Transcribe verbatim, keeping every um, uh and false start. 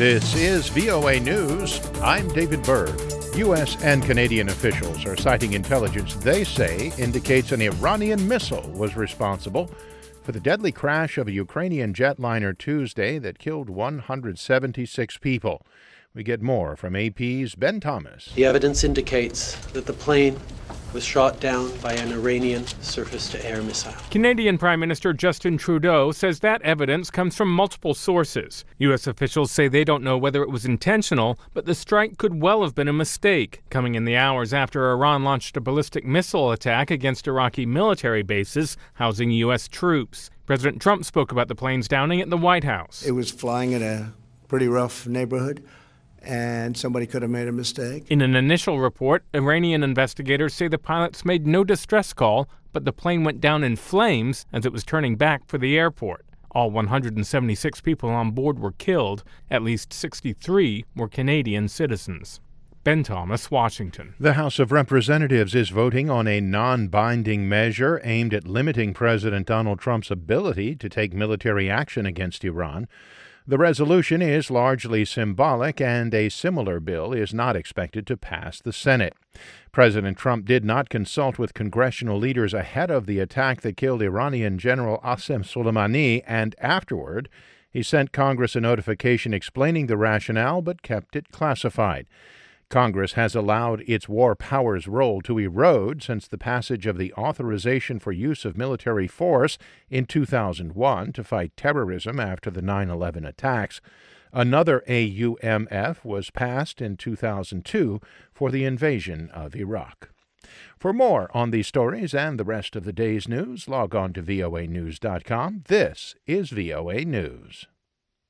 This is V O A News. I'm David Berg. U S and Canadian officials are citing intelligence they say indicates an Iranian missile was responsible for the deadly crash of a Ukrainian jetliner Tuesday that killed one hundred seventy-six people. We get more from A P's Ben Thomas. The evidence indicates that the plane was shot down by an Iranian surface-to-air missile. Canadian Prime Minister Justin Trudeau says that evidence comes from multiple sources. U S officials say they don't know whether it was intentional, but the strike could well have been a mistake, coming in the hours after Iran launched a ballistic missile attack against Iraqi military bases housing U S troops. President Trump spoke about the plane's downing at the White House. It was flying in a pretty rough neighborhood, and somebody could have made a mistake. In an initial report, Iranian investigators say the pilots made no distress call, but the plane went down in flames as it was turning back for the airport. All one hundred seventy-six people on board were killed. At least sixty-three were Canadian citizens. Ben Thomas, Washington. The House of Representatives is voting on a non-binding measure aimed at limiting President Donald Trump's ability to take military action against Iran. The resolution is largely symbolic, and a similar bill is not expected to pass the Senate. President Trump did not consult with congressional leaders ahead of the attack that killed Iranian General Qasem Soleimani, and afterward, he sent Congress a notification explaining the rationale but kept it classified. Congress has allowed its war powers role to erode since the passage of the Authorization for Use of Military Force in two thousand one to fight terrorism after the nine eleven attacks. Another A U M F was passed in two thousand two for the invasion of Iraq. For more on these stories and the rest of the day's news, log on to V O A news dot com. This is V O A News.